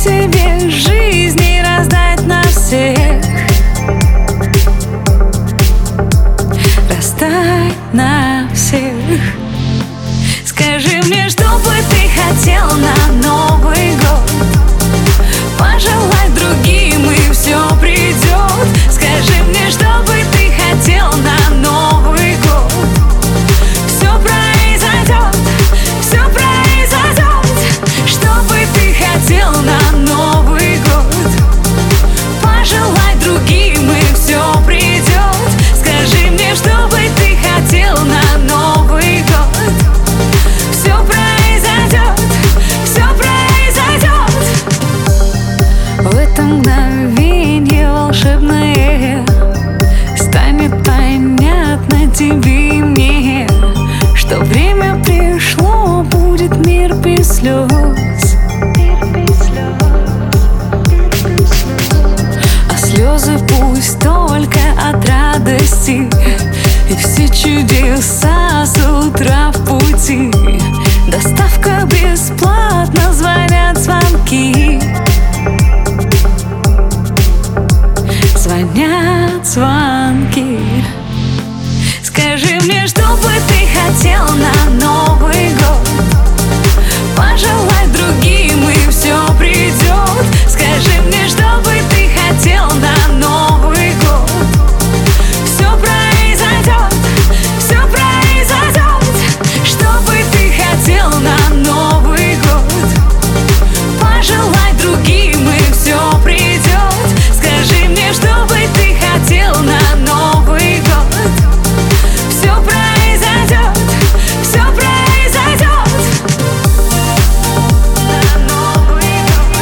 себе жизнь и раздать на всех. Раздай на всех. Скажи мне, что бы ты хотел на Новый год. Пожелай другим, и все придет. Скажи мне, что бы ты хотел на Новый год. Все произойдет, все произойдет. Что бы ты хотел на Новый год. Пожелай другим, и все придет. Скажи мне, что бы ты хотел на Новый год. Все произойдет, все произойдет. В это мгновенье волшебное станет понятно тебе и мне, что время пришло, будет мир без слез. А слезы пусть только от радости, и все чудеса с утра в пути. Доставка бесплатно, звонят звонки. Звонят звонки. Скажи мне, что бы ты хотел на Новый год. Пожелай другим, и все придет. Скажи мне, что бы ты хотел на Новый год. Все произойдет, все произойдет. Что бы ты хотел на Новый год. Пожелай другим, и все придет. Скажи мне, что бы ты хотел на Новый год. Все произойдет, все произойдет. На Новый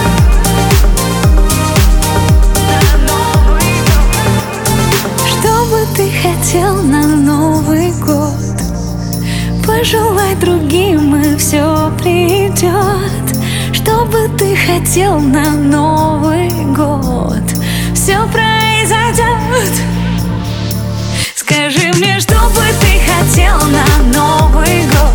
год. Что бы ты хотел на Новый год. Пожелай другим, и все придет. Что бы ты хотел на Новый год. Все произойдет. Скажи мне, что бы ты хотел на Новый год.